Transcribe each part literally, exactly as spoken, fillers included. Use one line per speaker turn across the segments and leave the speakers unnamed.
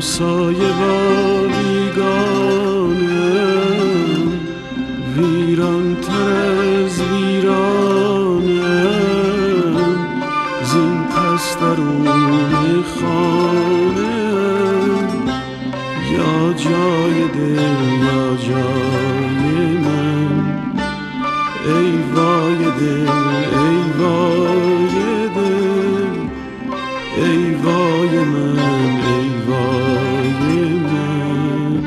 همسایه و بیگانه، ویران تر از ویرانه، زین پس درون خانه، یا جای دل یا جای من. ای وای دل ای وای دل، ای وای من ای وای من.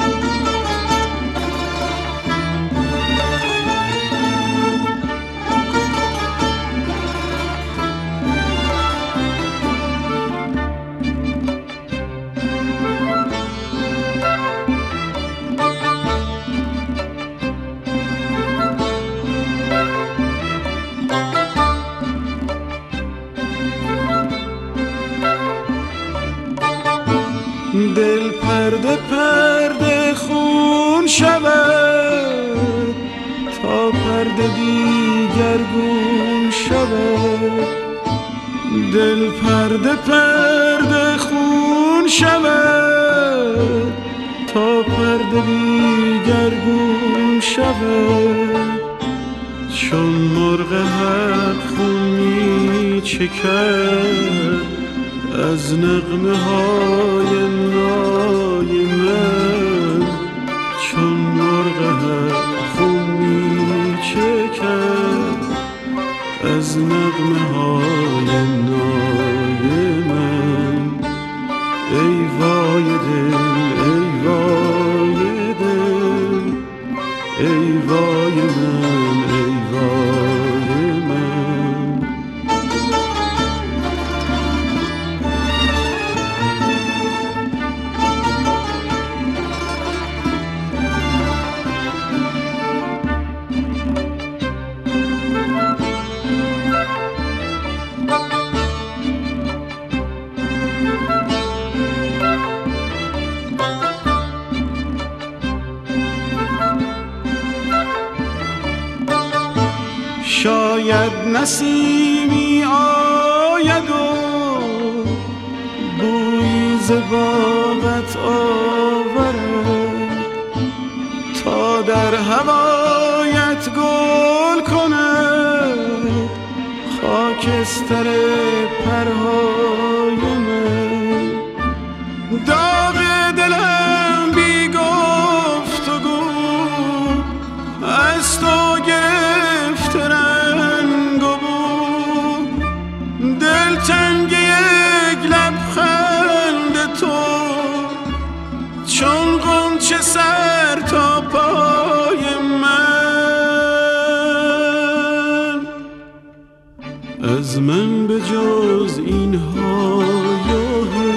دل پرده پرده خون شود، تا پرده دیگر گون شود. دل پرده پرده خون شود، تا پرده دیگر گون شود. چون مرغ حق خون می چکد از نغمه های نای من. چون مرغ حق خون می چکد از نغمه های نای من. ای وای دل ای وای دل، ای وای من ای وای من. شاید نسیمی آید و بویی ز باغت آورد، تا در هوایت گل کند خاکستر پرهای من. داغ دلم بی گفت و گو از تو گرفت رنگ و بو. دل تنگ یک لبخند تو، چون غنچه سر تا پای من. از من به جز این های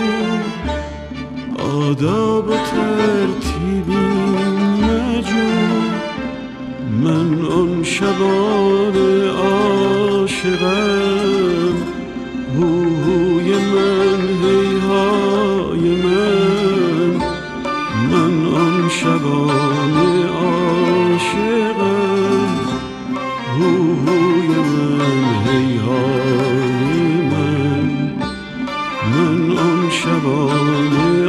آداب و ترتیبی مجو. من آن شبان عاشقم، هوی من هیهای من. من آن شبان عاشقم، هوی من هیهای من. من آن شبان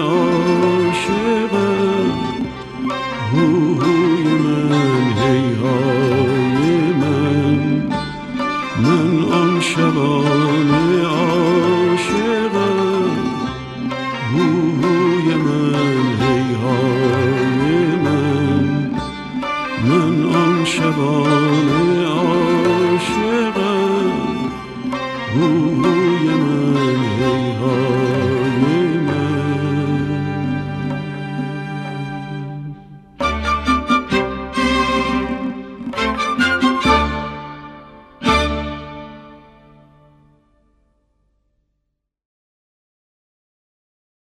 عاشقم، هوی من هیهای من. من آن شبان عاشقم، هوی من هیهای من. من آن شبان